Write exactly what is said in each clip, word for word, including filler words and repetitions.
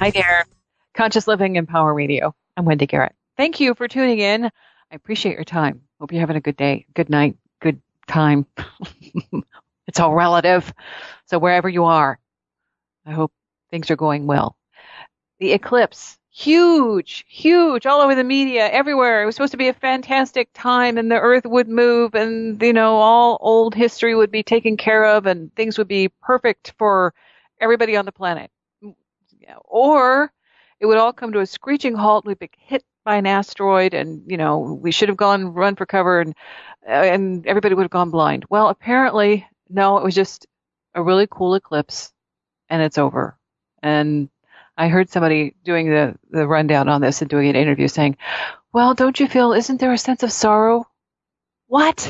Hi there. Conscious Living and Power Radio. I'm Wendy Garrett. Thank you for tuning in. I appreciate your time. Hope you're having a good day, good night, good time. It's all relative. So wherever you are, I hope things are going well. The eclipse, huge, huge, all over the media, everywhere. It was supposed to be a fantastic time and the earth would move and, you know, all old history would be taken care of and things would be perfect for everybody on the planet. Or it would all come to a screeching halt. We'd be hit by an asteroid, and you know we should have gone run for cover, and and everybody would have gone blind. Well, apparently, no. It was just a really cool eclipse, and it's over. And I heard somebody doing the the rundown on this and doing an interview saying, "Well, don't you feel? Isn't there a sense of sorrow?" What?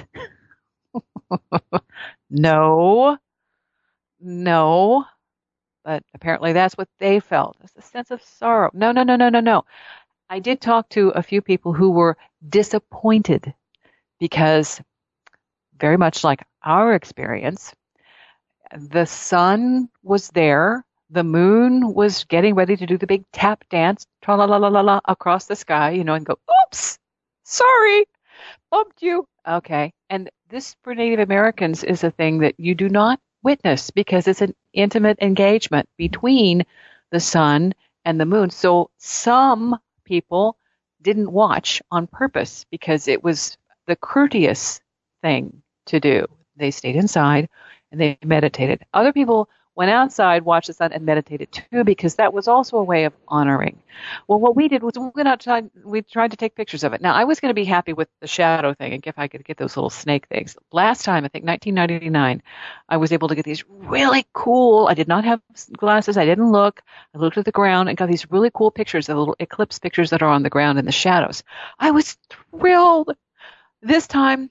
No, no. But apparently that's what they felt. It's a sense of sorrow. No, no, no, no, no, no. I did talk to a few people who were disappointed because, very much like our experience, the sun was there. The moon was getting ready to do the big tap dance, tra la la la la la, across the sky, you know, and go, oops, sorry, bumped you. Okay. And this for Native Americans is a thing that you do not witness because it's an intimate engagement between the sun and the moon. So some people didn't watch on purpose because it was the courteous thing to do. They stayed inside and they meditated. Other people went outside, watched the sun, and meditated too because that was also a way of honoring. Well, what we did was we went outside, we tried to take pictures of it. Now, I was going to be happy with the shadow thing and if I could get those little snake things. Last time, I think nineteen ninety-nine, I was able to get these really cool, I did not have glasses, I didn't look, I looked at the ground and got these really cool pictures, the little eclipse pictures that are on the ground in the shadows. I was thrilled. This time,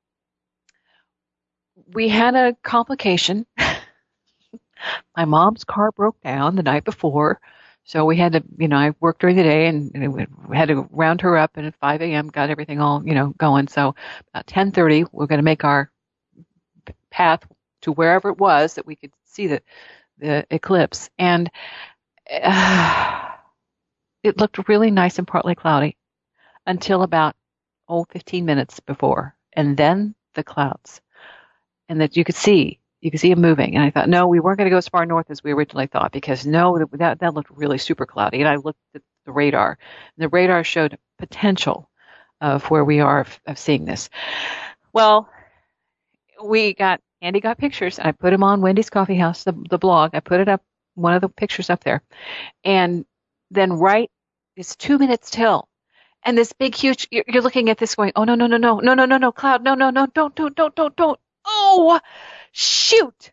we had a complication. My mom's car broke down the night before, so we had to, you know, I worked during the day and, and we had to round her up, and at five a.m. got everything all, you know, going. So about ten thirty, we're going to make our path to wherever it was that we could see the, the eclipse. And uh, it looked really nice and partly cloudy until about, oh, fifteen minutes before. And then the clouds. And that you could see. You could see it moving. And I thought, no, we weren't going to go as far north as we originally thought because, no, that, that looked really super cloudy. And I looked at the radar. And the radar showed potential of where we are of, of seeing this. Well, we got, Andy got pictures. And I put them on Wendy's Coffee House, the, the blog. I put it up, one of the pictures up there. And then right, it's two minutes till. And this big, huge, you're, you're looking at this going, oh, no, no, no, no, no, no, no, no, cloud, no, no, no, don't, don't, don't, don't, don't. Oh, shoot.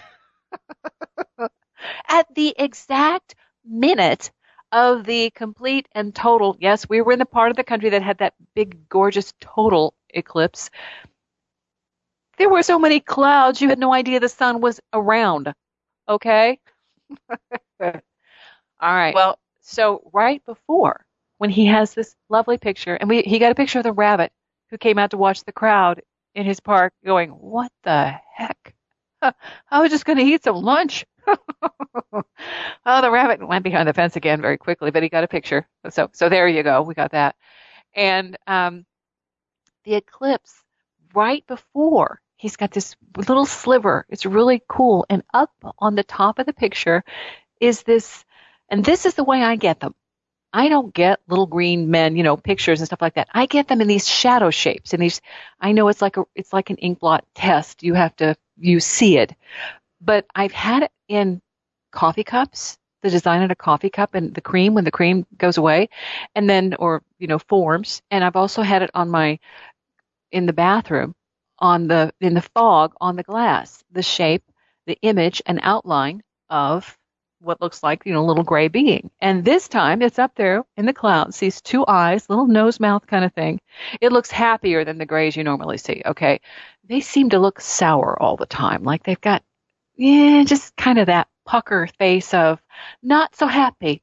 At the exact minute of the complete and total, yes, we were in the part of the country that had that big, gorgeous total eclipse. There were so many clouds, you had no idea the sun was around. Okay? All right. Well, so right before, when he has this lovely picture, and we he got a picture of the rabbit who came out to watch the crowd in his park going, what the heck? I was just going to eat some lunch. Oh, the rabbit went behind the fence again very quickly, but he got a picture. So, so there you go. We got that. And um, the eclipse right before, he's got this little sliver. It's really cool. And up on the top of the picture is this, and this is the way I get them. I don't get little green men, you know, pictures and stuff like that. I get them in these shadow shapes. And these, I know it's like a, it's like an ink blot test. You have to, you see it. But I've had it in coffee cups, the design of a coffee cup and the cream when the cream goes away and then, or, you know, forms. And I've also had it on my, in the bathroom, on the, in the fog on the glass, the shape, the image and outline of what looks like, you know, a little gray being. And this time it's up there in the clouds, these two eyes, little nose mouth kind of thing. It looks happier than the grays you normally see. Okay. They seem to look sour all the time. Like they've got, yeah, just kind of that pucker face of not so happy.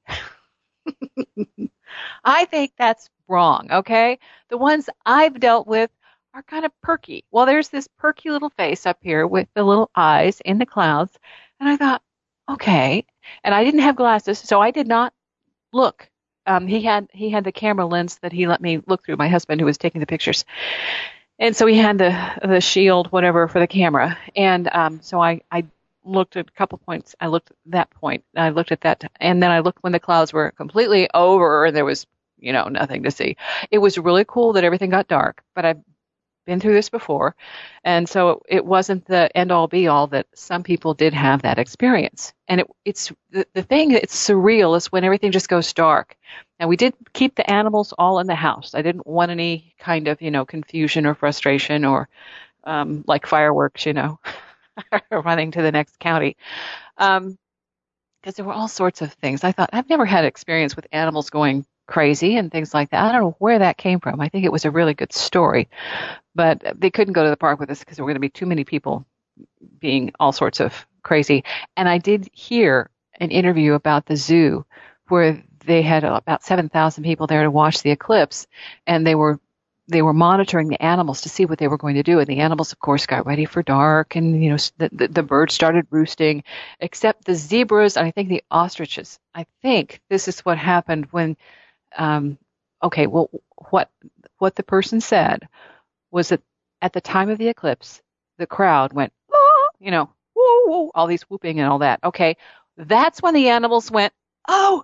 I think that's wrong. Okay. The ones I've dealt with are kind of perky. Well, there's this perky little face up here with the little eyes in the clouds. And I thought, okay. And I didn't have glasses, so I did not look. Um, he had he had the camera lens that he let me look through. My husband, who was taking the pictures, and so he had the the shield, whatever, for the camera. And um, so I I looked at a couple points. I looked at that point. I looked at that, and then I looked when the clouds were completely over and there was, you know, nothing to see. It was really cool that everything got dark, but I've been through this before, and so it wasn't the end all be all that some people did have that experience. And it, it's the, the thing that's surreal is when everything just goes dark. And we did keep the animals all in the house. I didn't want any kind of, you know, confusion or frustration or um, like fireworks, you know, running to the next county. Um, because there were all sorts of things. I thought, I've never had experience with animals going crazy and things like that. I don't know where that came from. I think it was a really good story. But they couldn't go to the park with us because there were going to be too many people being all sorts of crazy. And I did hear an interview about the zoo where they had about seven thousand people there to watch the eclipse, and they were they were monitoring the animals to see what they were going to do. And the animals, of course, got ready for dark, and you know the, the, the birds started roosting, except the zebras and I think the ostriches. I think this is what happened when. Um, okay, well, what what the person said was that at the time of the eclipse, the crowd went, "Ah," you know, woo, woo, all these whooping and all that. Okay, that's when the animals went, oh,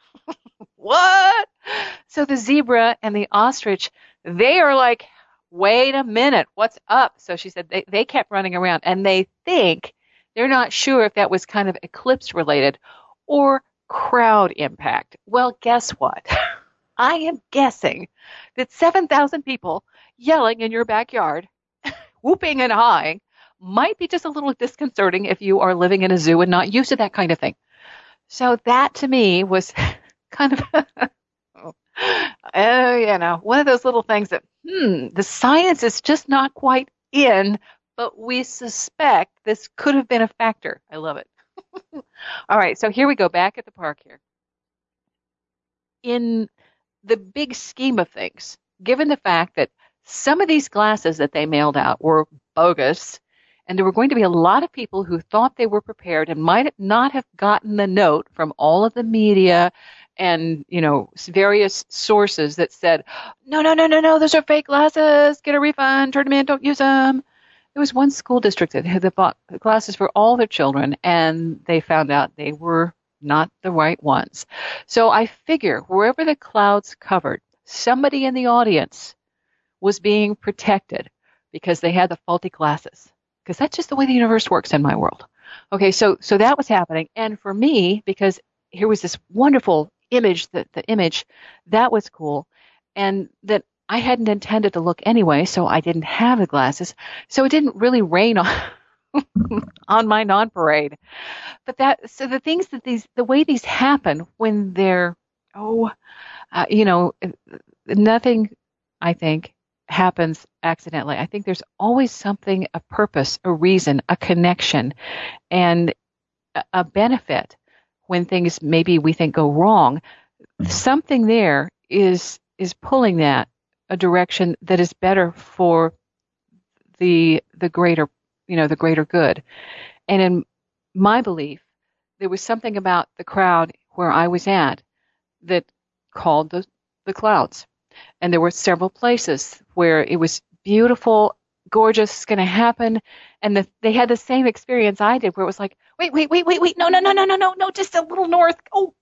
what? So the zebra and the ostrich, they are like, wait a minute, what's up? So she said they, they kept running around and they think, they're not sure if that was kind of eclipse related or crowd impact. Well, guess what? I am guessing that seven thousand people yelling in your backyard, whooping and hawing, might be just a little disconcerting if you are living in a zoo and not used to that kind of thing. So that to me was kind of, oh, you know, one of those little things that, hmm, the science is just not quite in, but we suspect this could have been a factor. I love it. All right, so here we go back at the park here. In the big scheme of things, given the fact that some of these glasses that they mailed out were bogus, and there were going to be a lot of people who thought they were prepared and might not have gotten the note from all of the media and, you know, various sources that said, no, no, no, no, no, those are fake glasses, get a refund, turn them in, don't use them. There was one school district that had bought glasses for all their children, and they found out they were not the right ones. So I figure wherever the clouds covered, somebody in the audience was being protected because they had the faulty glasses. Because that's just the way the universe works in my world. Okay, so so that was happening. And for me, because here was this wonderful image, that the image, that was cool, and that I hadn't intended to look anyway, so I didn't have the glasses. So it didn't really rain on on my non-parade. But that, so the things that these, the way these happen when they're, oh, uh, you know, nothing, I think, happens accidentally. I think there's always something, a purpose, a reason, a connection, and a, a benefit when things maybe we think go wrong. Something there is is pulling that a direction that is better for the the greater, you know, the greater good. And in my belief, there was something about the crowd where I was at that called the, the clouds. And there were several places where it was beautiful, gorgeous, going to happen. And the, they had the same experience I did, where it was like, wait, wait, wait, wait, wait, no, no, no, no, no, no, no, just a little north. Oh.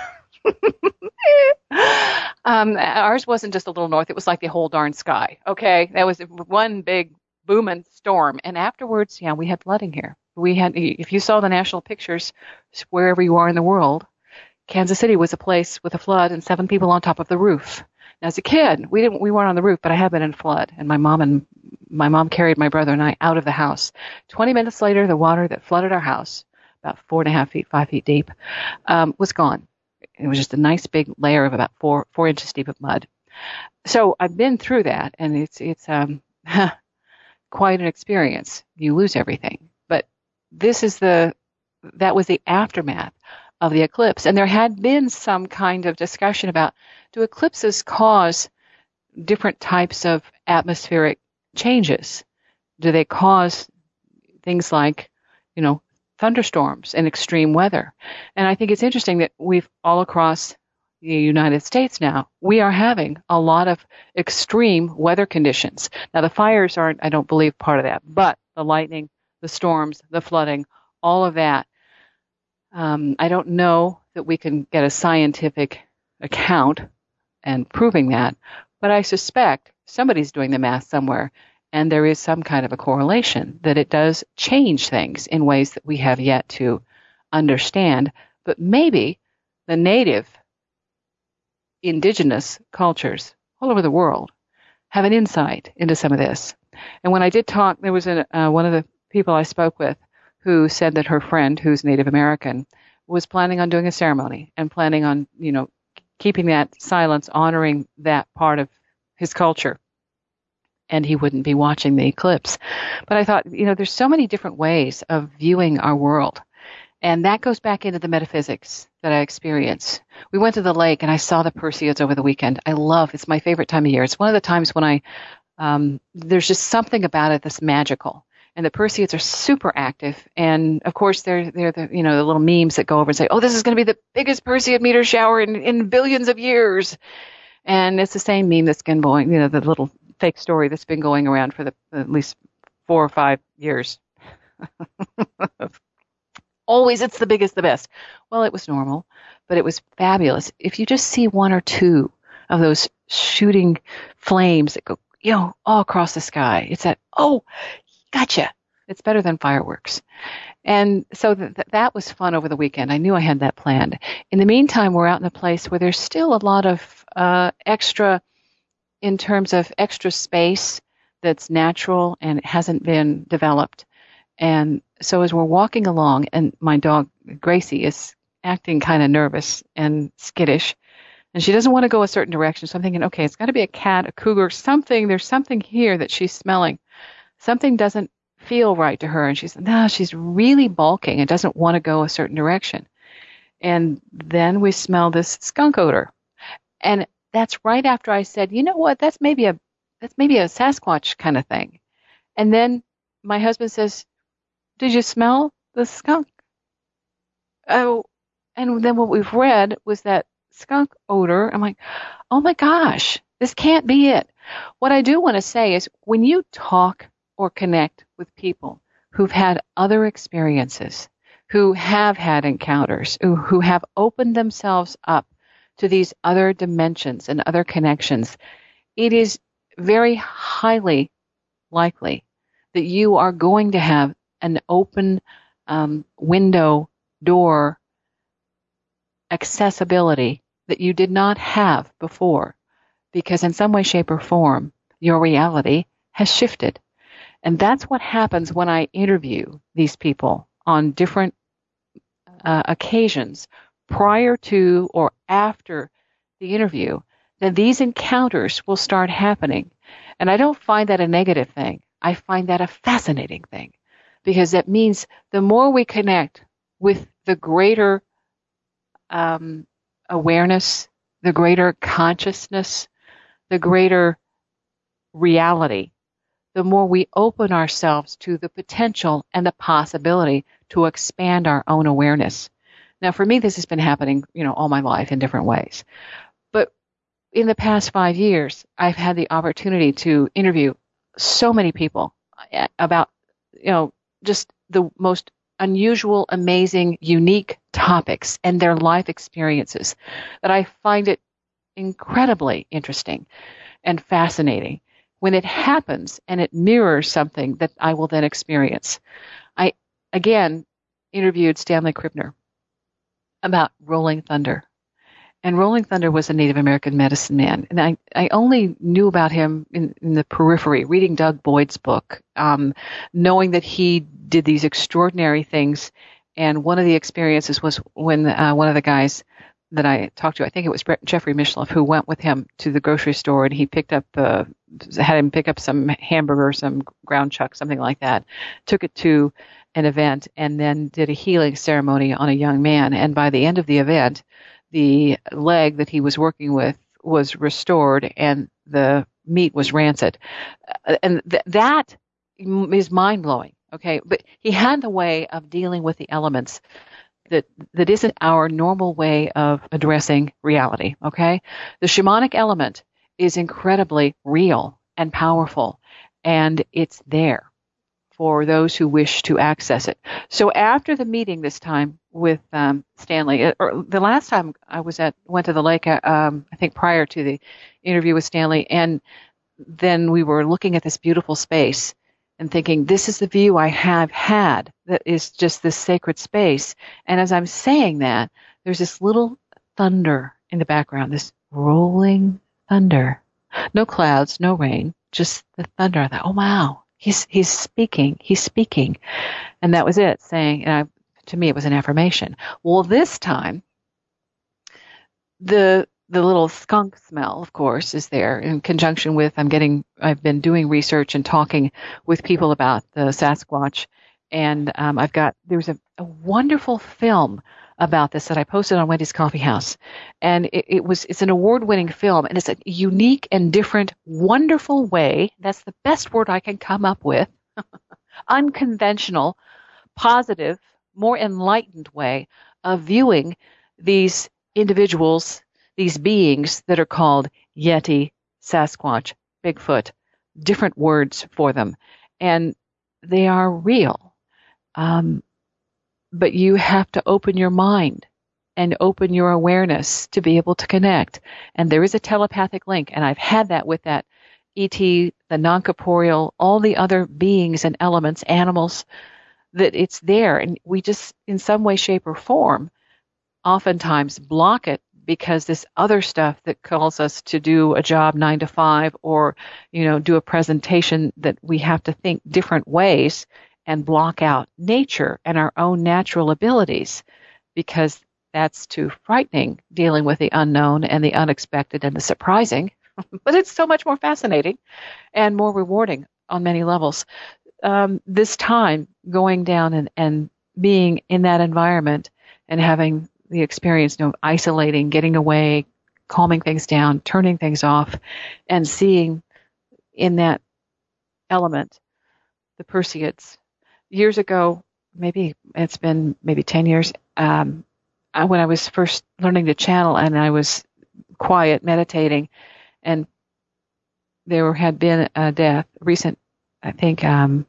um, ours wasn't just a little north. It was like the whole darn sky. Okay. That was one big booming storm. And afterwards, yeah, we had flooding here. We had, if you saw the national pictures, wherever you are in the world, Kansas City was a place with a flood and seven people on top of the roof. As a kid, we didn't, we weren't on the roof, but I had been in a flood, and my mom and my mom carried my brother and I out of the house. Twenty minutes later, the water that flooded our house, about four and a half feet, five feet deep, um, was gone. It was just a nice big layer of about four four inches deep of mud. So I've been through that, and it's it's um quite an experience. You lose everything, but this is the that was the aftermath of the eclipse. And there had been some kind of discussion about, do eclipses cause different types of atmospheric changes? Do they cause things like, you know, thunderstorms and extreme weather? And I think it's interesting that we've all across the United States now, we are having a lot of extreme weather conditions. Now, the fires aren't, I don't believe, part of that, but the lightning, the storms, the flooding, all of that. Um, I don't know that we can get a scientific account and proving that, but I suspect somebody's doing the math somewhere, and there is some kind of a correlation that it does change things in ways that we have yet to understand. But maybe the native indigenous cultures all over the world have an insight into some of this. And when I did talk, there was a, uh, one of the people I spoke with who said that her friend, who's Native American, was planning on doing a ceremony and planning on, you know, keeping that silence, honoring that part of his culture. And he wouldn't be watching the eclipse. But I thought, you know, there's so many different ways of viewing our world. And that goes back into the metaphysics that I experience. We went to the lake and I saw the Perseids over the weekend. I love, it's my favorite time of year. It's one of the times when I, um, there's just something about it that's magical. And the Perseids are super active. And of course, they're, they're the, you know, the little memes that go over and say, oh, this is going to be the biggest Perseid meteor shower in, in billions of years. And it's the same meme that's been going, you know, the little fake story that's been going around for the, at least four or five years. Always, it's the biggest, the best. Well, it was normal, but it was fabulous. If you just see one or two of those shooting flames that go, you know, all across the sky, it's that, oh, gotcha. It's better than fireworks. And so th- th- that was fun over the weekend. I knew I had that planned. In the meantime, we're out in a place where there's still a lot of uh, extra, in terms of extra space that's natural and it hasn't been developed. And so as we're walking along, and my dog Gracie is acting kind of nervous and skittish, and she doesn't want to go a certain direction. So I'm thinking, okay, it's got to be a cat, a cougar, something. There's something here that she's smelling. Something doesn't feel right to her. And she's, no, she's really balking and doesn't want to go a certain direction. And then we smell this skunk odor. And that's right after I said, you know what, that's maybe a, that's maybe a Sasquatch kind of thing. And then my husband says, did you smell the skunk? Oh, and then what we've read was that skunk odor. I'm like, oh my gosh, this can't be it. What I do want to say is when you talk or connect with people who've had other experiences, who have had encounters, who, who have opened themselves up to these other dimensions and other connections, it is very highly likely that you are going to have an open um, window, door, accessibility that you did not have before, because in some way, shape, or form, your reality has shifted. And that's what happens when I interview these people on different uh, occasions, prior to or after the interview, that these encounters will start happening. And I don't find that a negative thing. I find that a fascinating thing, because that means the more we connect with the greater um, awareness, the greater consciousness, the greater reality, the more we open ourselves to the potential and the possibility to expand our own awareness. Now, for me, this has been happening, you know, all my life in different ways. But in the past five years, I've had the opportunity to interview so many people about, you know, just the most unusual, amazing, unique topics and their life experiences that I find it incredibly interesting and fascinating when it happens and it mirrors something that I will then experience. I, again, interviewed Stanley Krippner about Rolling Thunder. And Rolling Thunder was a Native American medicine man. And I, I only knew about him in, in the periphery, reading Doug Boyd's book, um, knowing that he did these extraordinary things. And one of the experiences was when uh, one of the guys that I talked to, I think it was Jeffrey Mishloff, who went with him to the grocery store, and he picked up, uh, had him pick up some hamburger, some ground chuck, something like that, took it to an event, and then did a healing ceremony on a young man. And by the end of the event, the leg that he was working with was restored and the meat was rancid. Uh, and th- that is mind-blowing, okay? But he had the way of dealing with the elements that that isn't our normal way of addressing reality, okay? The shamanic element is incredibly real and powerful, and it's there for those who wish to access it. So after the meeting this time with um, Stanley, uh, or the last time I was at went to the lake, uh, um, I think prior to the interview with Stanley, and then we were looking at this beautiful space and thinking, this is the view I have had that is just this sacred space. And as I'm saying that, there's this little thunder in the background, this rolling thunder. No clouds, no rain, just the thunder. I thought, oh, wow, he's he's speaking, he's speaking. And that was it, saying, and I, to me, it was an affirmation. Well, this time, the the little skunk smell, of course, is there in conjunction with, I'm getting, I've been doing research and talking with people about the Sasquatch. And um, I've got, there's a, a wonderful film about this that I posted on Wendy's Coffee House. And it, it was, it's an award-winning film, and it's a unique and different, wonderful way, that's the best word I can come up with, unconventional, positive, more enlightened way of viewing these individuals, these beings that are called Yeti, Sasquatch, Bigfoot, different words for them. And they are real. Um, but you have to open your mind and open your awareness to be able to connect. And there is a telepathic link, and I've had that with that E T, the non-corporeal, all the other beings and elements, animals, that it's there. And we just, in some way, shape, or form, oftentimes block it because this other stuff that calls us to do a job nine to five, or, you know, do a presentation, that we have to think different ways and block out nature and our own natural abilities, because that's too frightening, dealing with the unknown and the unexpected and the surprising. But it's so much more fascinating and more rewarding on many levels. Um, this time, going down and, and being in that environment and having the experience, you know, isolating, getting away, calming things down, turning things off, and seeing in that element the Perseids. Years ago, maybe it's been maybe ten years, um, I, when I was first learning to channel and I was quiet, meditating, and there had been a death, recent, I think, um,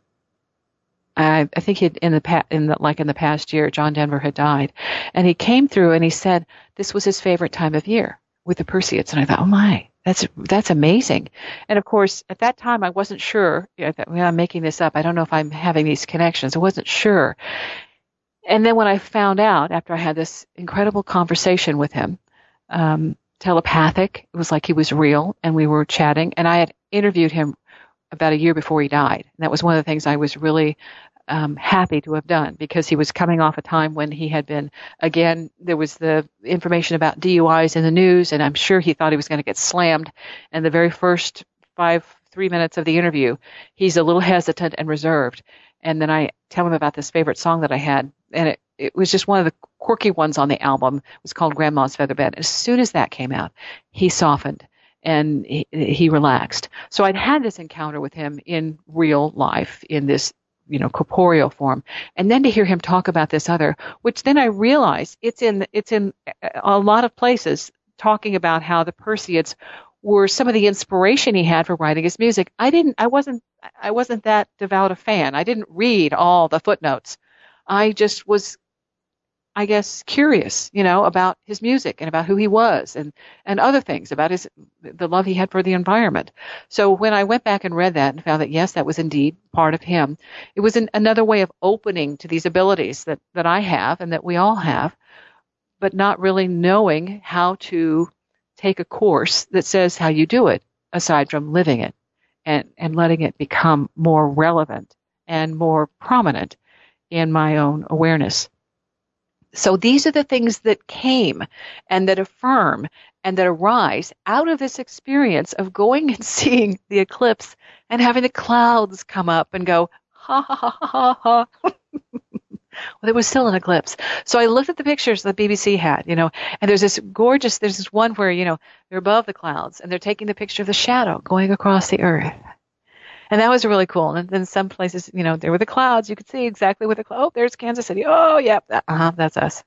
I, I think he'd in the pa- in the, like in the past year, John Denver had died, and he came through and he said this was his favorite time of year with the Perseids, and I thought, oh my, that's that's amazing. And of course, at that time, I wasn't sure. You know, that, well, I'm making this up. I don't know if I'm having these connections. I wasn't sure. And then when I found out, after I had this incredible conversation with him, um, telepathic, it was like he was real, and we were chatting, and I had interviewed him about a year before he died. And that was one of the things I was really um, happy to have done, because he was coming off a time when he had been, again, there was the information about D U Is in the news, and I'm sure he thought he was going to get slammed. And the very first five, three minutes of the interview, he's a little hesitant and reserved. And then I tell him about this favorite song that I had, and it, it was just one of the quirky ones on the album. It was called Grandma's Featherbed. As soon as that came out, he softened and he, he relaxed. So I'd had this encounter with him in real life, in this, you know, corporeal form. And then to hear him talk about this other, which then I realized it's in, it's in a lot of places, talking about how the Perseids were some of the inspiration he had for writing his music. I didn't, I wasn't, I wasn't that devout a fan. I didn't read all the footnotes. I just was, I guess, curious, you know, about his music and about who he was, and, and other things about his, the love he had for the environment. So when I went back and read that and found that, yes, that was indeed part of him, it was an, another way of opening to these abilities that, that I have and that we all have, but not really knowing how to take a course that says how you do it, aside from living it and, and letting it become more relevant and more prominent in my own awareness. So these are the things that came and that affirm and that arise out of this experience of going and seeing the eclipse and having the clouds come up and go, ha, ha, ha, ha, ha. Well, there was still an eclipse. So I looked at the pictures the B B C had, you know, and there's this gorgeous, there's this one where, you know, they're above the clouds and they're taking the picture of the shadow going across the earth. And that was really cool. And then some places, you know, there were the clouds. You could see exactly where the cloud. Oh, there's Kansas City. Oh, yeah, that, uh-huh, that's us.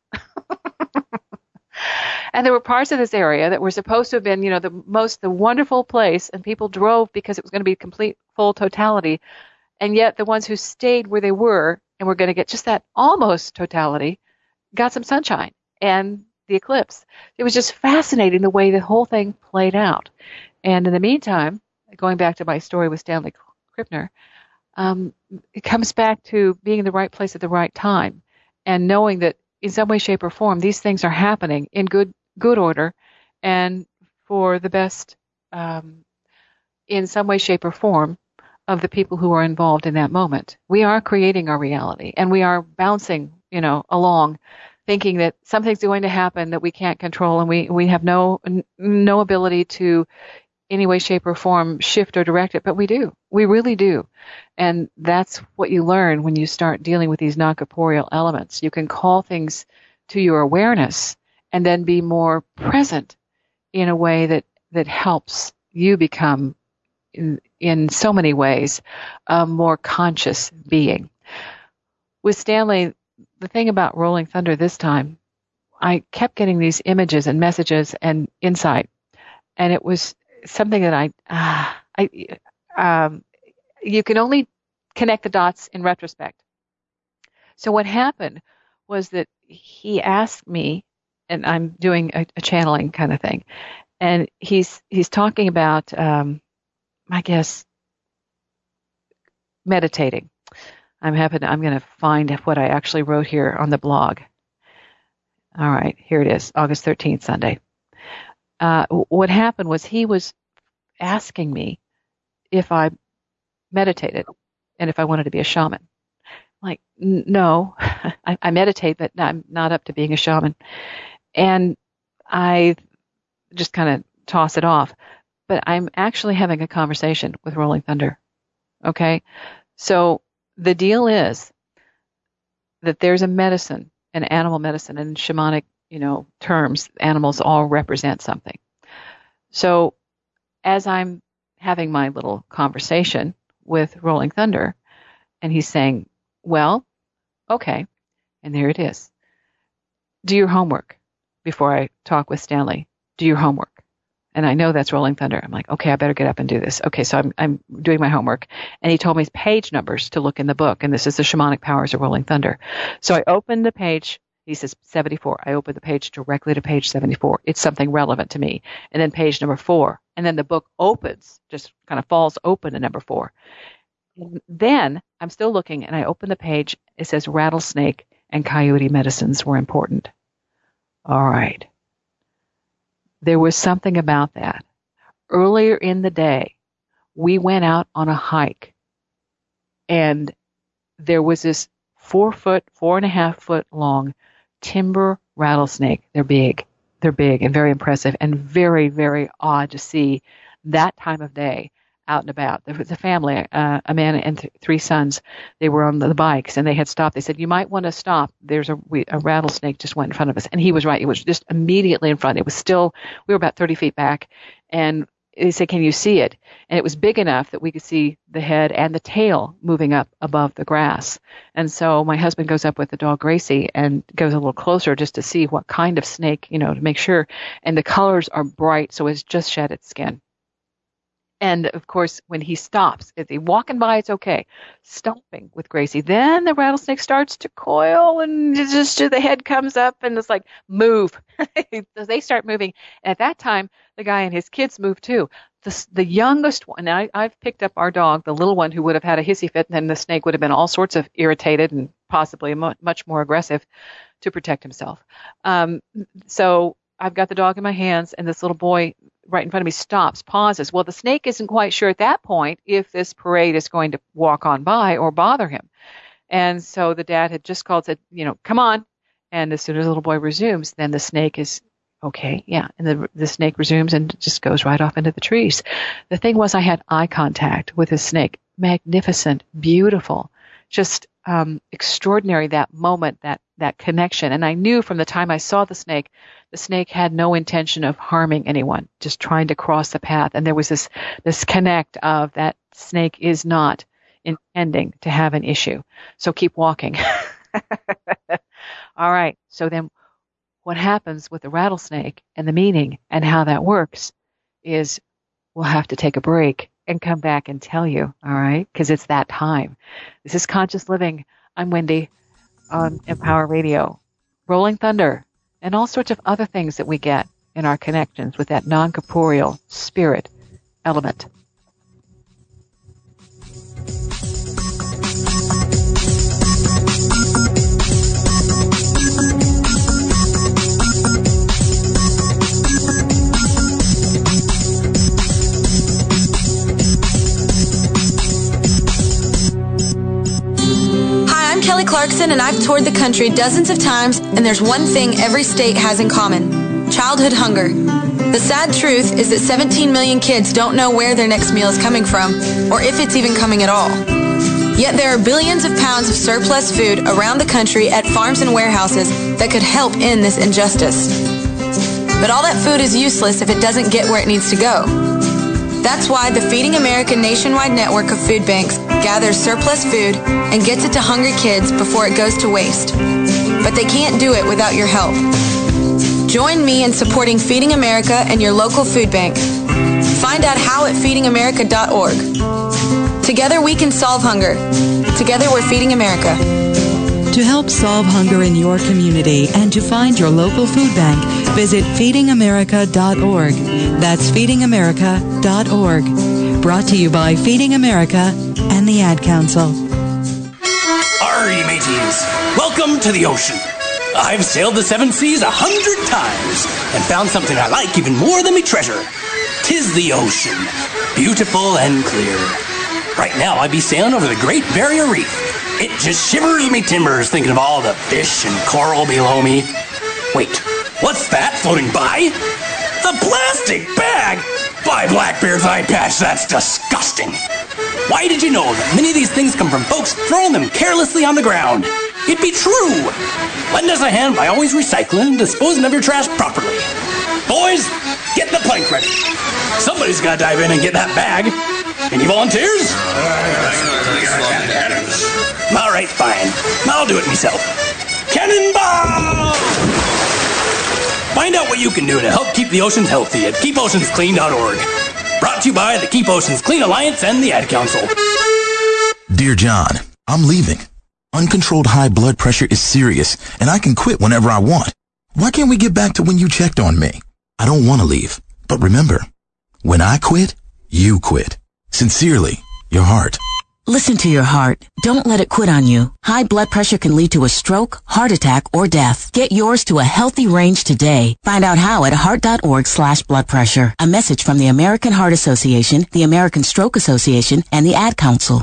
And there were parts of this area that were supposed to have been, you know, the most, the wonderful place, and people drove because it was going to be complete, full totality. And yet the ones who stayed where they were and were going to get just that almost totality got some sunshine and the eclipse. It was just fascinating the way the whole thing played out. And in the meantime, going back to my story with Stanley Krippner, um, it comes back to being in the right place at the right time and knowing that in some way, shape, or form, these things are happening in good good order and for the best, um, in some way, shape, or form, of the people who are involved in that moment. We are creating our reality, and we are bouncing, you know, along, thinking that something's going to happen that we can't control, and we we have no no ability to, any way, shape, or form, shift or direct it, but we do. We really do. And that's what you learn when you start dealing with these non-corporeal elements. You can call things to your awareness and then be more present in a way that, that helps you become, in, in so many ways, a more conscious being. With Stanley, the thing about Rolling Thunder this time, I kept getting these images and messages and insight, and it was something that I, uh, I, um, you can only connect the dots in retrospect. So what happened was that he asked me, and I'm doing a, a channeling kind of thing, and he's he's talking about, um, I guess, meditating. I'm happy. To, I'm going to find what I actually wrote here on the blog. All right, here it is, August thirteenth, Sunday. Uh, what happened was he was asking me if I meditated and if I wanted to be a shaman. Like, n- no, I, I meditate, but I'm not up to being a shaman. And I just kind of toss it off. But I'm actually having a conversation with Rolling Thunder. Okay? So the deal is that there's a medicine, an animal medicine, and in shamanic, you know, terms, animals all represent something. So as I'm having my little conversation with Rolling Thunder, and he's saying, well, okay, and there it is. Do your homework before I talk with Stanley. Do your homework. And I know that's Rolling Thunder. I'm like, okay, I better get up and do this. Okay, so I'm I'm doing my homework. And he told me page numbers to look in the book, and this is the Shamanic Powers of Rolling Thunder. So I opened the page. He says seventy-four. I open the page directly to page seventy-four. It's something relevant to me. And then page number four. And then the book opens, just kind of falls open to number four. And then I'm still looking, and I open the page. It says rattlesnake and coyote medicines were important. All right. There was something about that. Earlier in the day, we went out on a hike, and there was this four foot, four and a half foot long timber rattlesnake. They're big. They're big and very impressive and very, very odd to see that time of day out and about. There was a family, uh, a man and th- three sons. They were on the bikes, and they had stopped. They said, you might want to stop. There's a, we, a rattlesnake just went in front of us. And he was right. It was just immediately in front. It was still, we were about thirty feet back. And they said, can you see it? And it was big enough that we could see the head and the tail moving up above the grass. And so my husband goes up with the dog Gracie and goes a little closer just to see what kind of snake, you know, to make sure. And the colors are bright, so it's just shed its skin. And, of course, when he stops, if he's walking by, it's okay. Stopping with Gracie, then the rattlesnake starts to coil, and just the head comes up, and it's like, move. So they start moving. And at that time, the guy and his kids move, too. The, the youngest one, and I, I've picked up our dog, the little one who would have had a hissy fit, and then the snake would have been all sorts of irritated and possibly mu- much more aggressive to protect himself. Um, so I've got the dog in my hands, and this little boy right in front of me stops, pauses. Well, the snake isn't quite sure at that point if this parade is going to walk on by or bother him. And so the dad had just called, said, you know, come on. And as soon as the little boy resumes, then the snake is, okay, yeah. And the the snake resumes and just goes right off into the trees. The thing was, I had eye contact with the snake. Magnificent, beautiful. Just, um, extraordinary, that moment, that, that connection. And I knew from the time I saw the snake, the snake had no intention of harming anyone, just trying to cross the path. And there was this, this connect of that snake is not intending to have an issue. So keep walking. All right. So then what happens with the rattlesnake and the meaning and how that works is we'll have to take a break and come back and tell you, all right? Because it's that time. This is Conscious Living. I'm Wendy on Empower Radio. Rolling Thunder and all sorts of other things that we get in our connections with that non-corporeal spirit element. Kelly Clarkson, and I've toured the country dozens of times, and there's one thing every state has in common: childhood hunger. The sad truth is that seventeen million kids don't know where their next meal is coming from, or if it's even coming at all. Yet there are billions of pounds of surplus food around the country at farms and warehouses that could help end this injustice. But all that food is useless if it doesn't get where it needs to go. That's why the Feeding America nationwide network of food banks gathers surplus food and gets it to hungry kids before it goes to waste. But they can't do it without your help. Join me in supporting Feeding America and your local food bank. Find out how at feeding america dot org. Together we can solve hunger. Together we're Feeding America. To help solve hunger in your community and to find your local food bank, visit feeding america dot org. That's feeding america dot org. Brought to you by Feeding America and the Ad Council. Arrie, mateys. Welcome to the ocean. I've sailed the seven seas a hundred times and found something I like even more than me treasure. 'Tis the ocean, beautiful and clear. Right now I be sailing over the Great Barrier Reef. It just shivers me timbers thinking of all the fish and coral below me. Wait, what's that floating by? A plastic bag! By Blackbeard's eye patch, that's disgusting. Why did you know that many of these things come from folks throwing them carelessly on the ground? It be true. Lend us a hand by always recycling and disposing of your trash properly. Boys, get the plank ready. Somebody's got to dive in and get that bag. Any volunteers? All right, fine. I'll do it myself. Cannonball! Find out what you can do to help keep the oceans healthy at keep oceans clean dot org. Brought to you by the Keep Oceans Clean Alliance and the Ad Council. Dear John, I'm leaving. Uncontrolled high blood pressure is serious, and I can quit whenever I want. Why can't we get back to when you checked on me? I don't want to leave, but remember, when I quit, you quit. Sincerely, your heart. Listen to your heart. Don't let it quit on you. High blood pressure can lead to a stroke, heart attack, or death. Get yours to a healthy range today. Find out how at heart.org slash blood pressure. A message from the American Heart Association, the American Stroke Association, and the Ad Council.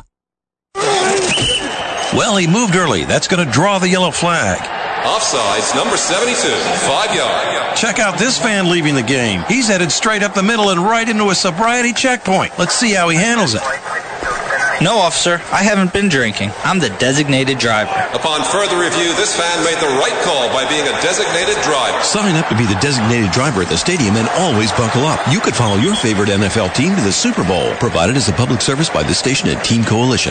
Well, he moved early. That's going to draw the yellow flag. Offsides, number seventy-two, five yard. Check out this fan leaving the game. He's headed straight up the middle and right into a sobriety checkpoint. Let's see how he handles it. No, officer, I haven't been drinking. I'm the designated driver. Upon further review, this fan made the right call by being a designated driver. Sign up to be the designated driver at the stadium and always buckle up. You could follow your favorite N F L team to the Super Bowl, provided as a public service by the station and Team Coalition.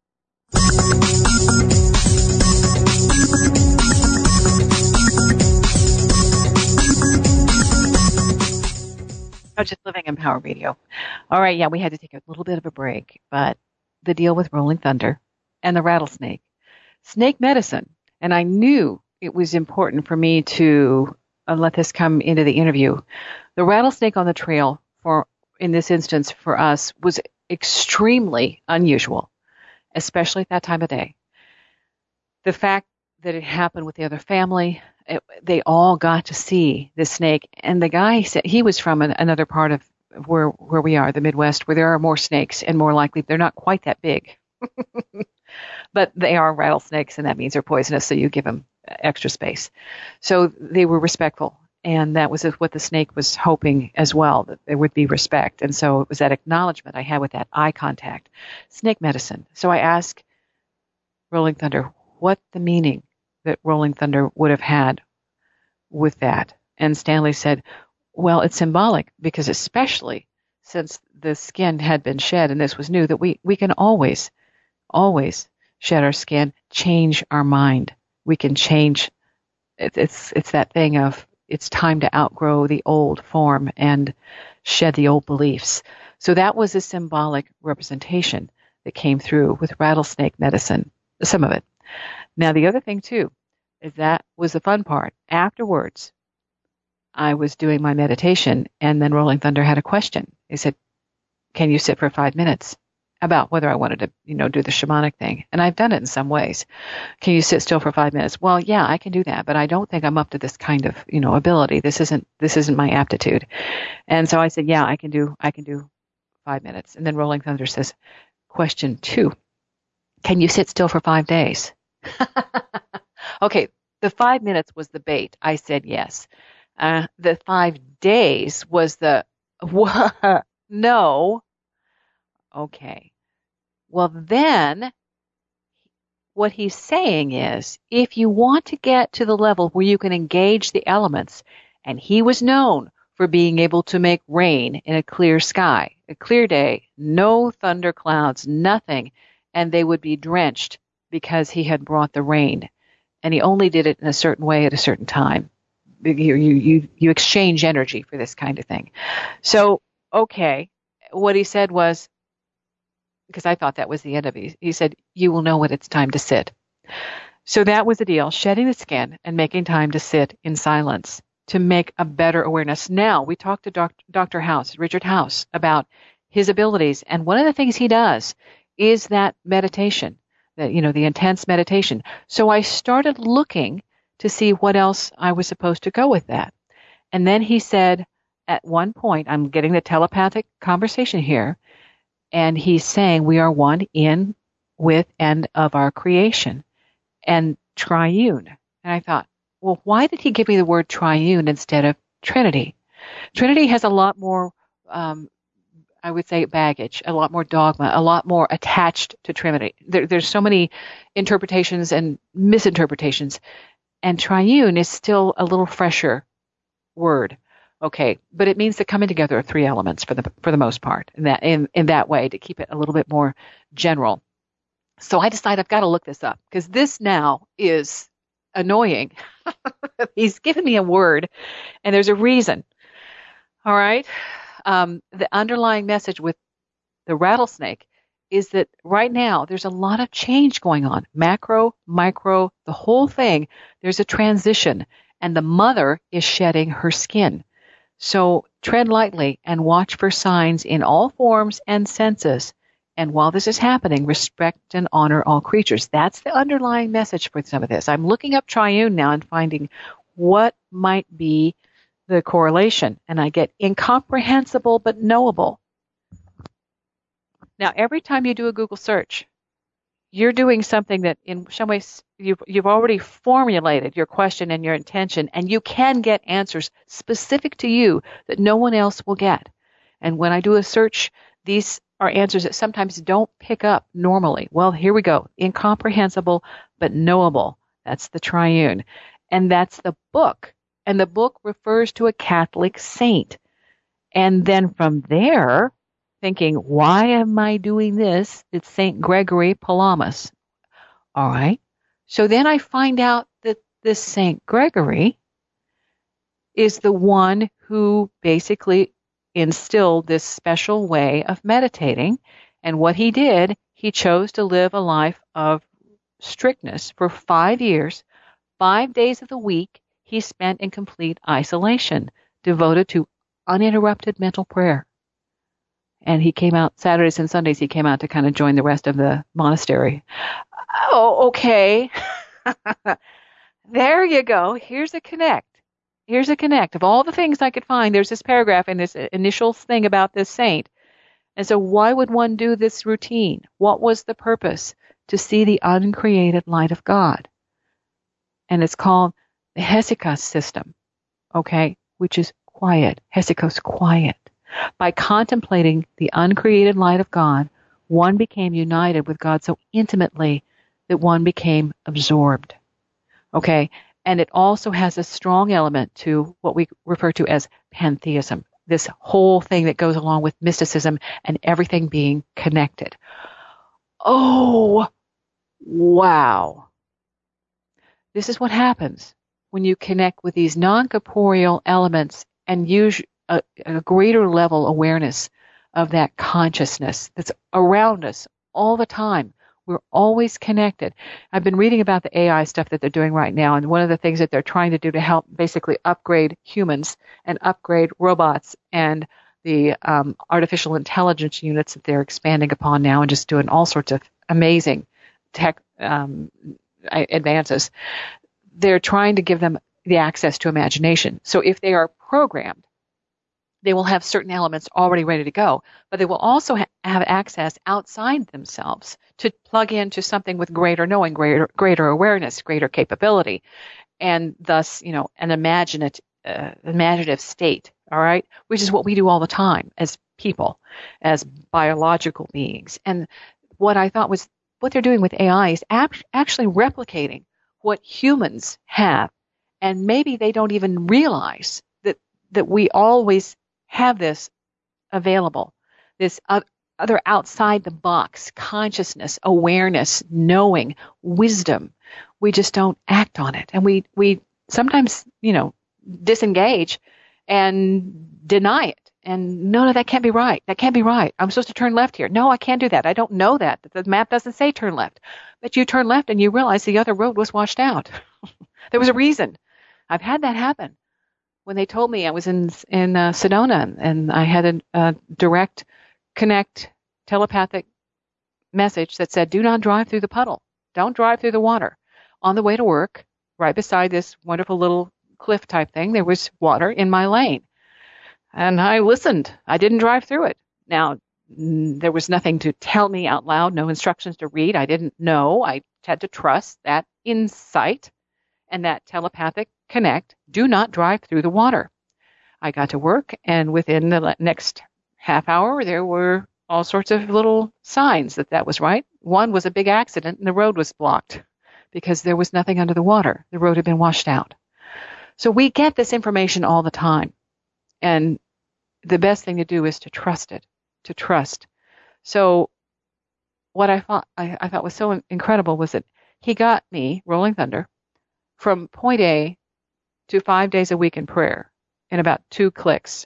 Just Living Empower Radio. All right, yeah, we had to take a little bit of a break, but the deal with Rolling Thunder and the rattlesnake, snake medicine, and I knew it was important for me to uh, let this come into the interview. The rattlesnake on the trail, for in this instance for us, was extremely unusual, especially at that time of day. The fact that it happened with the other family, it, they all got to see the snake. And the guy said he was from an, another part of where where we are, the Midwest, where there are more snakes and more likely they're not quite that big, but they are rattlesnakes, and that means they're poisonous. So you give them extra space. So they were respectful, and that was what the snake was hoping as well, that there would be respect. And so it was that acknowledgement I had with that eye contact, snake medicine. So I asked Rolling Thunder what the meaning that Rolling Thunder would have had with that. And Stanley said, well, it's symbolic because especially since the skin had been shed and this was new, that we, we can always, always shed our skin, change our mind. We can change. It, it's, it's that thing of it's time to outgrow the old form and shed the old beliefs. So that was a symbolic representation that came through with rattlesnake medicine, some of it. Now, the other thing, too, is that was the fun part. Afterwards, I was doing my meditation, and then Rolling Thunder had a question. He said, can you sit for five minutes? About whether I wanted to, you know, do the shamanic thing. And I've done it in some ways. Can you sit still for five minutes? Well, yeah, I can do that, but I don't think I'm up to this kind of, you know, ability. This isn't, this isn't my aptitude. And so I said, yeah, I can do, I can do five minutes. And then Rolling Thunder says, question two, can you sit still for five days? Okay, the five minutes was the bait. I said yes. Uh, the five days was the, what? No. Okay. Well, then what he's saying is if you want to get to the level where you can engage the elements, and he was known for being able to make rain in a clear sky, a clear day, no thunderclouds, nothing, and they would be drenched because he had brought the rain. And he only did it in a certain way at a certain time. You, you, you, you exchange energy for this kind of thing. So, okay, what he said was, because I thought that was the end of it, he said, you will know when it's time to sit. So that was the deal, shedding the skin and making time to sit in silence to make a better awareness. Now, we talked to Doc, Doctor House, Richard House, about his abilities. And one of the things he does is that meditation, that, you know, the intense meditation. So I started looking to see what else I was supposed to go with that. And then he said, at one point, I'm getting the telepathic conversation here, and he's saying we are one in, with, and of our creation, and triune. And I thought, well, why did he give me the word triune instead of Trinity? Trinity has a lot more, um, I would say, baggage, a lot more dogma, a lot more attached to Trinity. There, there's so many interpretations and misinterpretations. And triune is still a little fresher word. Okay, but it means the coming together of three elements for the for the most part, in that in, in that way, to keep it a little bit more general. So I decided I've got to look this up, because this now is annoying. He's given me a word, and there's a reason. All right? Um, the underlying message with the rattlesnake is that right now there's a lot of change going on. Macro, micro, the whole thing. There's a transition, and the mother is shedding her skin. So tread lightly and watch for signs in all forms and senses. And while this is happening, respect and honor all creatures. That's the underlying message for some of this. I'm looking up triune now and finding what might be the correlation. And I get incomprehensible but knowable. Now, every time you do a Google search, you're doing something that in some ways you've, you've already formulated your question and your intention, and you can get answers specific to you that no one else will get. And when I do a search, these are answers that sometimes don't pick up normally. Well, here we go. Incomprehensible but knowable. That's the triune. And that's the book. And the book refers to a Catholic saint. And then from there, thinking, why am I doing this? It's Saint Gregory Palamas. All right. So then I find out that this Saint Gregory is the one who basically instilled this special way of meditating. And what he did, he chose to live a life of strictness for five years. Five days of the week he spent in complete isolation, devoted to uninterrupted mental prayer. And he came out Saturdays and Sundays, he came out to kind of join the rest of the monastery. Oh, okay. There you go. Here's a connect. Here's a connect. Of all the things I could find, there's this paragraph and this initial thing about this saint. And so why would one do this routine? What was the purpose? To see the uncreated light of God. And it's called the Hesychos system, okay, which is quiet. Hesychos, quiet. By contemplating the uncreated light of God, one became united with God so intimately that one became absorbed. Okay? And it also has a strong element to what we refer to as pantheism, this whole thing that goes along with mysticism and everything being connected. Oh, wow. This is what happens when you connect with these non-corporeal elements and use a, a greater level awareness of that consciousness that's around us all the time. We're always connected. I've been reading about the A I stuff that they're doing right now, and one of the things that they're trying to do to help basically upgrade humans and upgrade robots and the um, artificial intelligence units that they're expanding upon now and just doing all sorts of amazing tech um, advances. They're trying to give them the access to imagination. So if they are programmed, they will have certain elements already ready to go, but they will also ha- have access outside themselves to plug into something with greater knowing, greater greater awareness, greater capability, and thus, you know, an imaginative, uh, imaginative state, all right, which is what we do all the time as people, as biological beings. And what I thought was what they're doing with A I is ap- actually replicating what humans have, and maybe they don't even realize that that we always have this available, this other outside the box consciousness, awareness, knowing, wisdom. We just don't act on it. And we, we sometimes, you know, disengage and deny it. And no, no, that can't be right. That can't be right. I'm supposed to turn left here. No, I can't do that. I don't know that. The map doesn't say turn left. But you turn left and you realize the other road was washed out. There was a reason. I've had that happen. When they told me I was in in uh, Sedona and I had a, a direct connect telepathic message that said, do not drive through the puddle. Don't drive through the water. On the way to work, right beside this wonderful little cliff type thing, there was water in my lane. And I listened. I didn't drive through it. Now, there was nothing to tell me out loud, no instructions to read. I didn't know. I had to trust that insight and that telepathic connect. Do not drive through the water. I got to work, and within the next half hour, there were all sorts of little signs that that was right. One was a big accident, and the road was blocked because there was nothing under the water. The road had been washed out. So we get this information all the time, and the best thing to do is to trust it, to trust. So what I thought, I, I thought was so incredible was that he got me, Rolling Thunder, from point A to five days a week in prayer in about two clicks.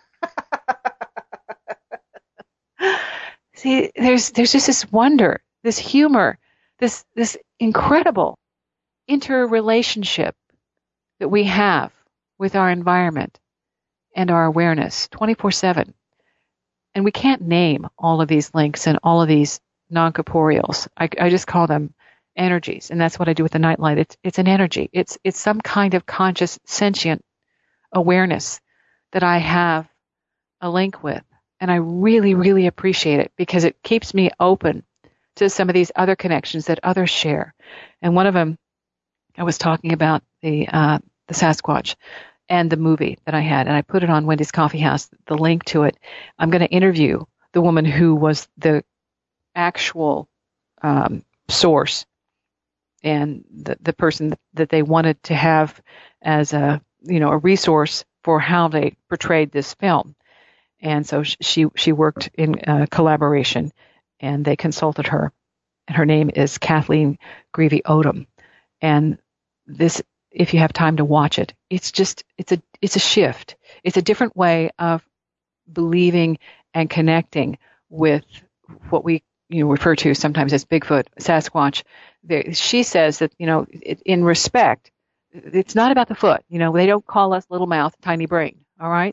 See, there's there's just this wonder, this humor, this this incredible interrelationship that we have with our environment and our awareness twenty-four seven. And we can't name all of these links and all of these non-corporeals. I, I just call them energies, and that's what I do with the Nightlight. It's it's an energy. It's it's some kind of conscious, sentient awareness that I have a link with, and I really, really appreciate it because it keeps me open to some of these other connections that others share. And one of them, I was talking about the uh, the Sasquatch and the movie that I had, and I put it on Wendy's Coffee House. The link to it. I'm going to interview the woman who was the actual um, source and the, the person that they wanted to have as a, you know, a resource for how they portrayed this film. And so she she worked in uh, collaboration, and they consulted her. And her name is Kathleen Greevy Odom. And this, if you have time to watch it, it's just it's a it's a shift. It's a different way of believing and connecting with what we you know refer to sometimes as Bigfoot, Sasquatch. There, she says that, you know, it, in respect, it's not about the foot. You know, they don't call us little mouth, tiny brain. All right,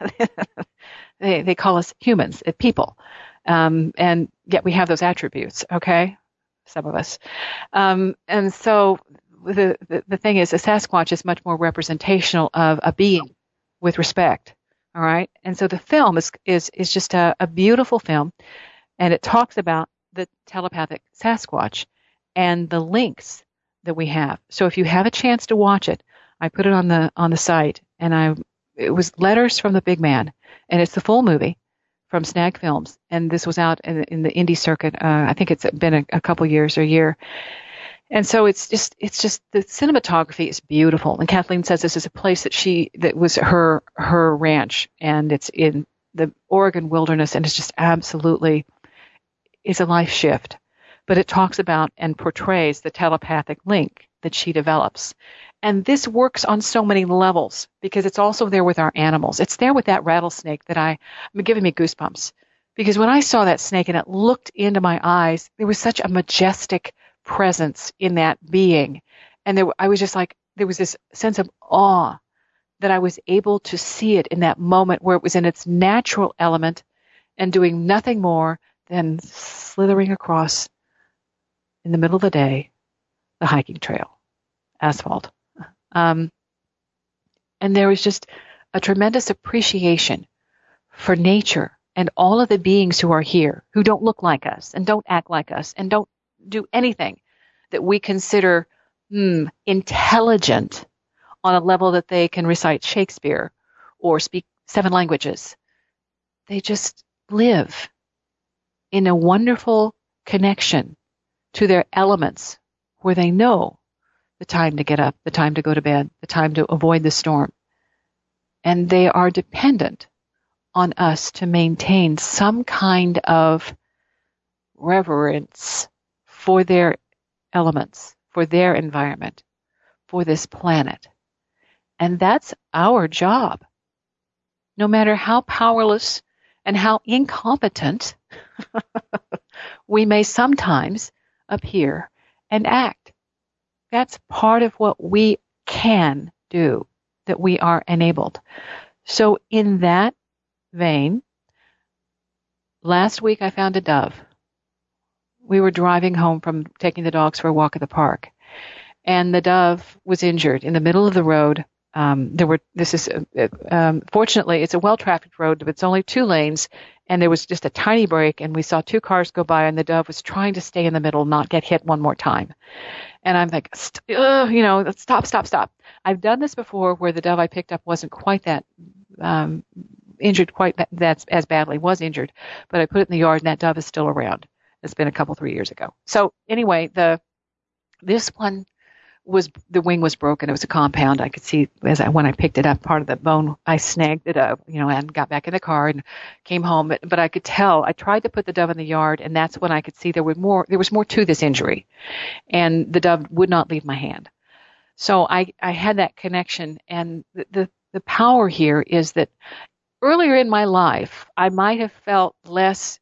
they they call us humans, people, um, and yet we have those attributes. Okay, some of us, um, and so the, the the thing is, a Sasquatch is much more representational of a being with respect. All right, and so the film is is is just a, a beautiful film, and it talks about the telepathic Sasquatch and the links that we have. So if you have a chance to watch it, I put it on the on the site, and I it was Letters from the Big Man, and it's the full movie from Snag Films, and this was out in, in the indie circuit. Uh, I think it's been a, a couple years or a year, And so it's just, it's just, the cinematography is beautiful. And Kathleen says this is a place that she, that was her, her ranch, and it's in the Oregon wilderness, and it's just absolutely, it's a life shift. But it talks about and portrays the telepathic link that she develops. And this works on so many levels, because it's also there with our animals. It's there with that rattlesnake that I, I'm giving me goosebumps. Because when I saw that snake and it looked into my eyes, there was such a majestic presence in that being. And there, I was just like, there was this sense of awe that I was able to see it in that moment where it was in its natural element and doing nothing more than slithering across in the middle of the day, the hiking trail, asphalt. Um, and there was just a tremendous appreciation for nature and all of the beings who are here, who don't look like us and don't act like us and don't do anything that we consider hmm, intelligent on a level that they can recite Shakespeare or speak seven languages. They just live in a wonderful connection to their elements, where they know the time to get up, the time to go to bed, the time to avoid the storm. And they are dependent on us to maintain some kind of reverence for their elements, for their environment, for this planet. And that's our job. No matter how powerless and how incompetent we may sometimes appear and act. That's part of what we can do, that we are enabled. So in that vein, last week I found a dove. We were driving home from taking the dogs for a walk at the park, and the dove was injured in the middle of the road. Um, there were. This is uh, um, fortunately it's a well-trafficked road, but it's only two lanes, and there was just a tiny break, and we saw two cars go by, and the dove was trying to stay in the middle, not get hit one more time. And I'm like, Ugh, you know, stop, stop, stop. I've done this before, where the dove I picked up wasn't quite that um, injured, quite that, that's as badly, was injured, but I put it in the yard, and that dove is still around. It's been a couple, three years ago. So anyway, the this one was, the wing was broken. It was a compound. I could see as I, when I picked it up, part of the bone, I snagged it up, you know, and got back in the car and came home. But, but I could tell, I tried to put the dove in the yard, and that's when I could see there was more, there was more to this injury, and the dove would not leave my hand. So I, I had that connection, and the, the, the power here is that earlier in my life, I might have felt less,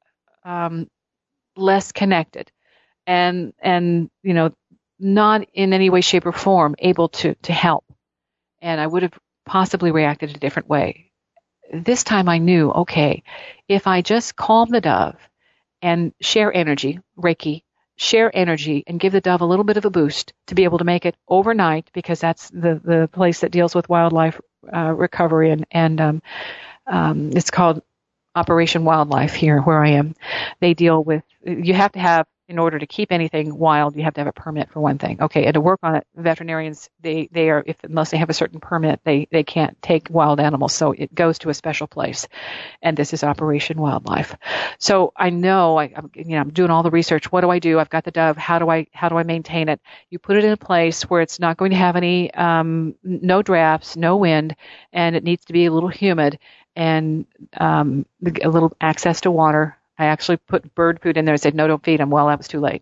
um, less connected and, and, you know, not in any way, shape, or form able to, to help. And I would have possibly reacted a different way. This time I knew, okay, if I just calm the dove and share energy, Reiki, share energy and give the dove a little bit of a boost to be able to make it overnight, because that's the, the place that deals with wildlife uh, recovery, and, and um, um, it's called Operation Wildlife here where I am. They deal with, you have to have, in order to keep anything wild, you have to have a permit for one thing. Okay, and to work on it, veterinarians, they, they are, if unless they have a certain permit, they, they can't take wild animals, so it goes to a special place. And this is Operation Wildlife. So I know, I, I'm, you know, I'm doing all the research. What do I do? I've got the dove. How do I, how do I maintain it? You put it in a place where it's not going to have any, um, no drafts, no wind, and it needs to be a little humid, and um, a little access to water. I actually put bird food in there and said, no, don't feed them. Well, that was too late.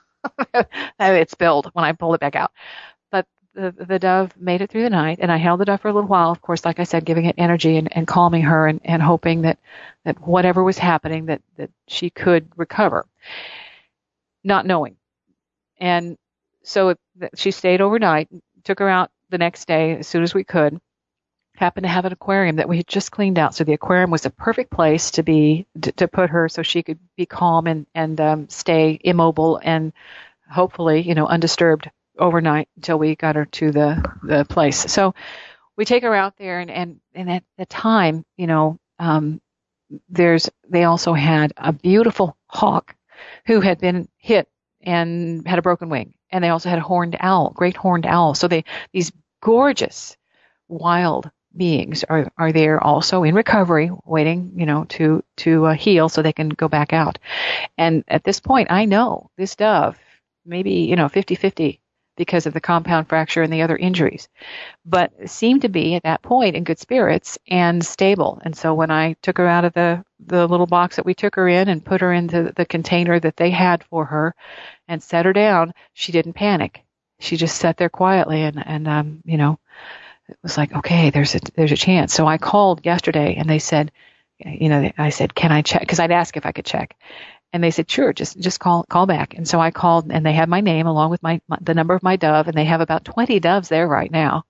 It spilled when I pulled it back out. But the, the dove made it through the night, and I held the dove for a little while, of course, like I said, giving it energy and, and calming her, and, and hoping that, that whatever was happening, that, that she could recover, not knowing. And so it, she stayed overnight, took her out the next day as soon as we could. Happened to have an aquarium that we had just cleaned out, so the aquarium was a perfect place to be to, to put her, so she could be calm and and um, stay immobile and hopefully, you know, undisturbed overnight until we got her to the the place. So we take her out there, and and, and at the time, you know, um, there's they also had a beautiful hawk who had been hit and had a broken wing, and they also had a horned owl, great horned owl. So they these gorgeous wild beings are, are there also in recovery, waiting, you know, to, to uh, heal so they can go back out. And at this point, I know this dove, maybe, you know, fifty-fifty because of the compound fracture and the other injuries, but seemed to be at that point in good spirits and stable. And so when I took her out of the, the little box that we took her in and put her into the container that they had for her and set her down, she didn't panic. She just sat there quietly and, and um, you know, it was like, okay, there's a, there's a chance. So I called yesterday and they said, you know, I said, can I check? Because I'd ask if I could check. And they said, sure, just just call call back. And so I called, and they had my name along with my, my the number of my dove, and they have about twenty doves there right now.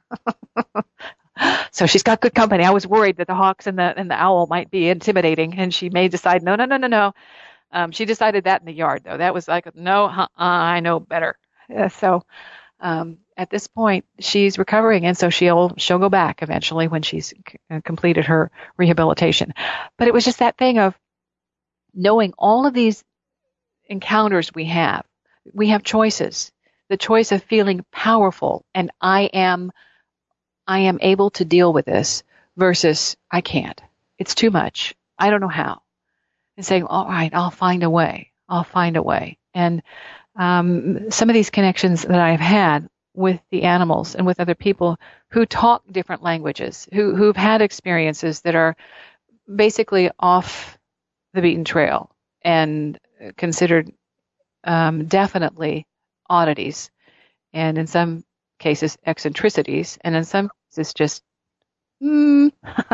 So she's got good company. I was worried that the hawks and the and the owl might be intimidating, and she may decide, no, no, no, no, no. Um, she decided that in the yard, though. That was like, no, uh-uh, I know better. Uh, so um, at this point, she's recovering, and so she'll she'll go back eventually when she's c- completed her rehabilitation. But it was just that thing of knowing all of these encounters we have. We have choices. The choice of feeling powerful and I am I am able to deal with this versus I can't. It's too much. I don't know how. And saying, all right, I'll find a way. I'll find a way. And um, some of these connections that I've had with the animals and with other people who talk different languages, who, who've had experiences that are basically off the beaten trail and considered um, definitely oddities, and in some cases eccentricities, and in some cases just mm,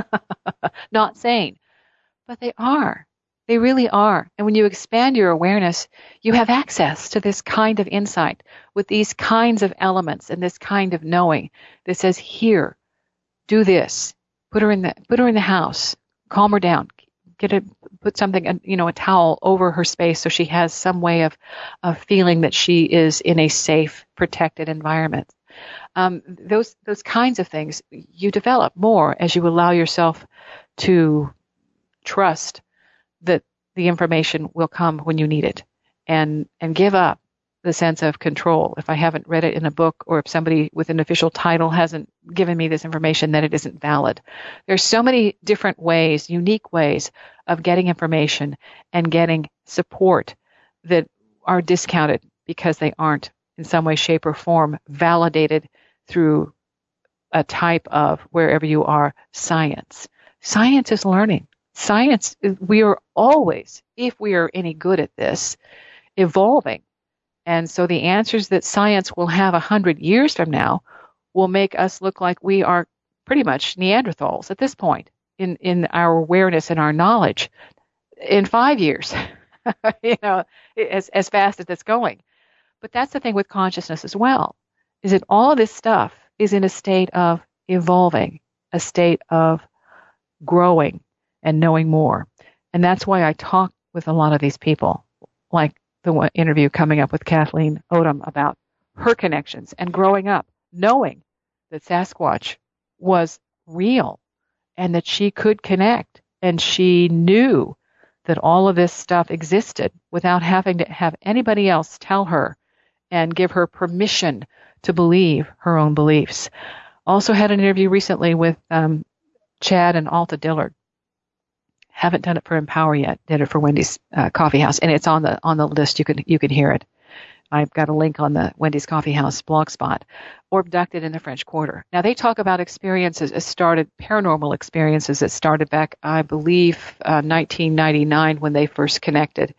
not sane. But they are. They really are. And when you expand your awareness, you have access to this kind of insight with these kinds of elements and this kind of knowing that says, here, do this, put her in the put her in the house, calm her down. Get a, put something, you know, a towel over her space so she has some way of, of feeling that she is in a safe, protected environment. Um, those those kinds of things you develop more as you allow yourself to trust that the information will come when you need it, and and give up the sense of control. If I haven't read it in a book, or if somebody with an official title hasn't given me this information, that it isn't valid. There's so many different ways, unique ways of getting information and getting support that are discounted because they aren't in some way, shape, or form validated through a type of, wherever you are, science. Science is learning. Science, we are always, if we are any good at this, evolving. And so the answers that science will have a hundred years from now will make us look like we are pretty much Neanderthals at this point in, in our awareness and our knowledge. In five years, you know, as, as fast as it's going. But that's the thing with consciousness as well, is that all of this stuff is in a state of evolving, a state of growing and knowing more. And that's why I talk with a lot of these people, like the one interview coming up with Kathleen Odom about her connections and growing up, knowing that Sasquatch was real and that she could connect, and she knew that all of this stuff existed without having to have anybody else tell her and give her permission to believe her own beliefs. Also had an interview recently with um, Chad and Alta Dillard. Haven't done it for Empower yet. Did it for Wendy's uh, Coffee House, and it's on the on the list. You can you can hear it. I've got a link on the Wendy's Coffee House blog spot. Or Abducted in the French Quarter. Now they talk about experiences that started, paranormal experiences that started back, I believe, uh, nineteen ninety-nine when they first connected,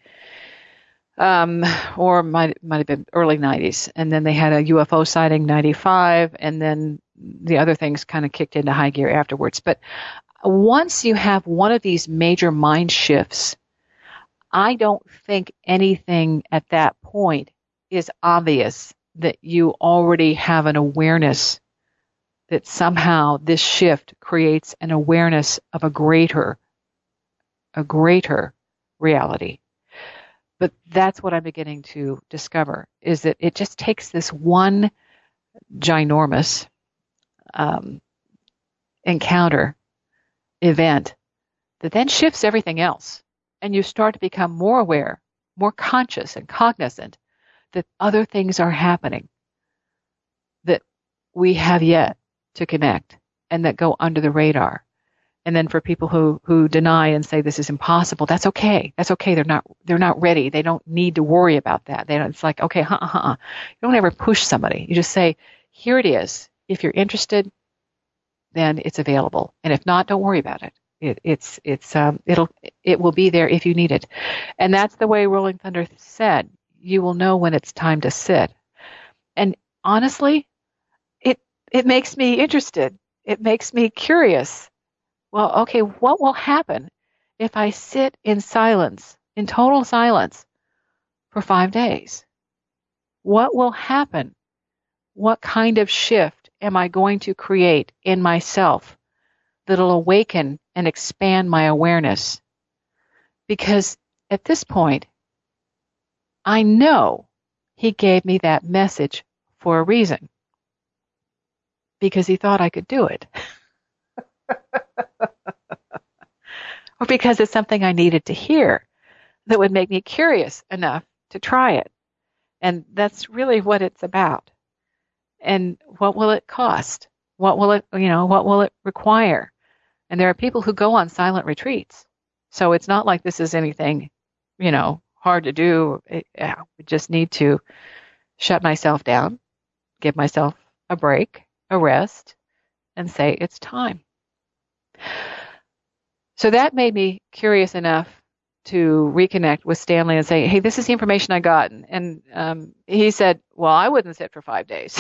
um, or might might have been early nineties. And then they had a U F O sighting ninety-five, and then the other things kind of kicked into high gear afterwards. But once you have one of these major mind shifts, I don't think anything at that point is obvious that you already have an awareness that somehow this shift creates an awareness of a greater, a greater reality. But that's what I'm beginning to discover, is that it just takes this one ginormous um, encounter, event, that then shifts everything else. And you start to become more aware, more conscious and cognizant that other things are happening that we have yet to connect and that go under the radar. And then for people who, who deny and say this is impossible, that's okay. That's okay. They're not they're not ready. They don't need to worry about that. They don't, it's like, okay, huh, huh, huh. You don't ever push somebody. You just say, here it is. If you're interested, then it's available. And if not, don't worry about it. It it's it's um it'll it will be there if you need it. And that's the way Rolling Thunder said, you will know when it's time to sit. And honestly, it it makes me interested. It makes me curious. Well, okay, what will happen if I sit in silence, in total silence, for five days? What will happen? What kind of shift am I going to create in myself that'll awaken and expand my awareness? Because at this point, I know he gave me that message for a reason. Because he thought I could do it. Or because it's something I needed to hear that would make me curious enough to try it. And that's really what it's about. And what will it cost? What will it, you know, what will it require? And there are people who go on silent retreats. So it's not like this is anything, you know, hard to do. It, I just need to shut myself down, give myself a break, a rest, and say it's time. So that made me curious enough to reconnect with Stanley and say, hey, this is the information I got. And, and um, he said, well, I wouldn't sit for five days.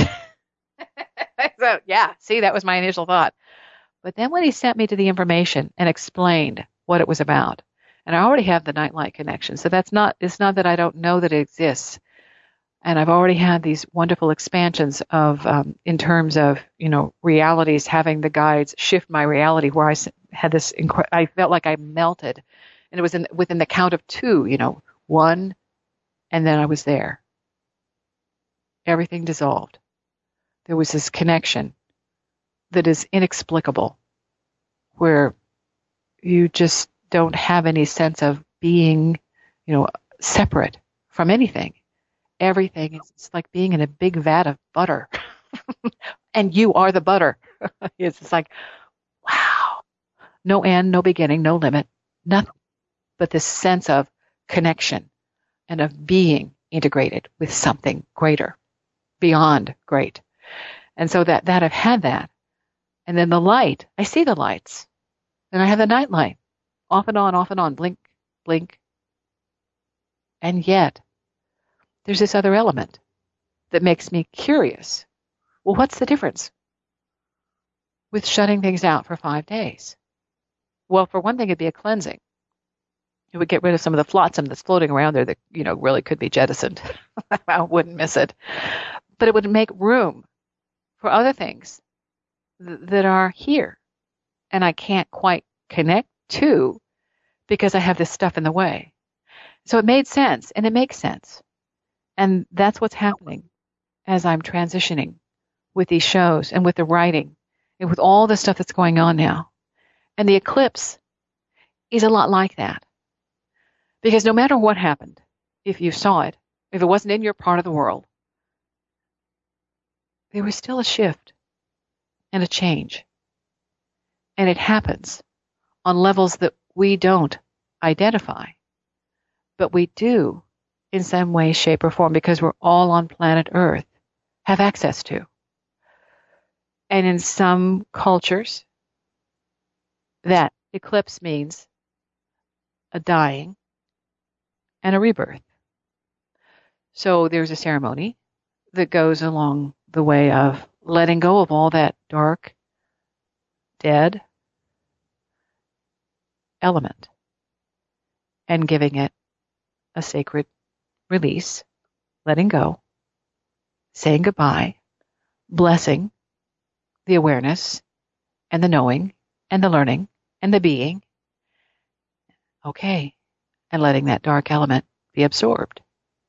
So, yeah, see, that was my initial thought. But then when he sent me to the information and explained what it was about, and I already have the Nightlight connection, so that's not, it's not that I don't know that it exists. And I've already had these wonderful expansions of, um, in terms of, you know, realities, having the guides shift my reality where I had this, incre- I felt like I melted. And it was in, within the count of two, you know, one, and then I was there. Everything dissolved. There was this connection that is inexplicable, where you just don't have any sense of being, you know, separate from anything. Everything is it's like being in a big vat of butter. And you are the butter. It's just like, wow. No end, no beginning, no limit, nothing. But this sense of connection and of being integrated with something greater, beyond great. And so that, that I've had that. And then the light, I see the lights. And I have the night light. Off and on, off and on, blink, blink. And yet, there's this other element that makes me curious. Well, what's the difference with shutting things out for five days? Well, for one thing, it'd be a cleansing. It would get rid of some of the flotsam that's floating around there that, you know, really could be jettisoned. I wouldn't miss it. But it would make room for other things th- that are here. And I can't quite connect to because I have this stuff in the way. So it made sense, and it makes sense. And that's what's happening as I'm transitioning with these shows and with the writing and with all the stuff that's going on now. And the eclipse is a lot like that. Because no matter what happened, if you saw it, if it wasn't in your part of the world, there was still a shift and a change. And it happens on levels that we don't identify, but we do in some way, shape, or form, because we're all on planet Earth, have access to. And in some cultures, that eclipse means a dying and a rebirth. So there's a ceremony that goes along the way of letting go of all that dark, dead element and giving it a sacred release, letting go, saying goodbye, blessing the awareness and the knowing and the learning and the being. Okay. And letting that dark element be absorbed.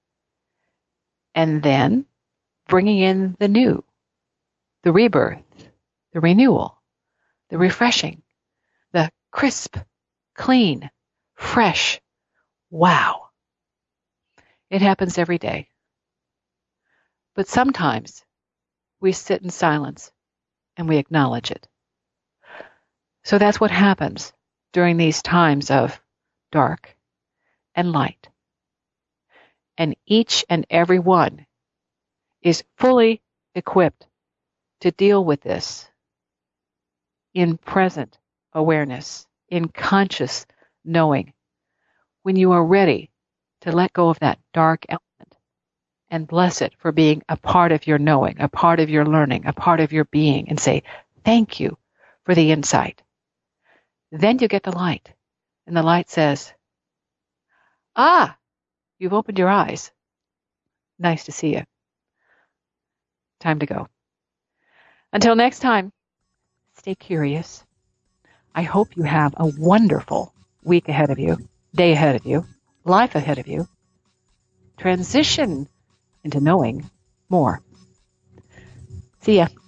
And then bringing in the new, the rebirth, the renewal, the refreshing, the crisp, clean, fresh. Wow. It happens every day. But sometimes we sit in silence and we acknowledge it. So that's what happens during these times of dark and light. And each and every one is fully equipped to deal with this in present awareness, in conscious knowing, when you are ready to let go of that dark element and bless it for being a part of your knowing, a part of your learning, a part of your being, and say, thank you for the insight. Then you get the light, and the light says, ah, you've opened your eyes. Nice to see you. Time to go. Until next time, stay curious. I hope you have a wonderful week ahead of you, day ahead of you, life ahead of you. Transition into knowing more. See ya.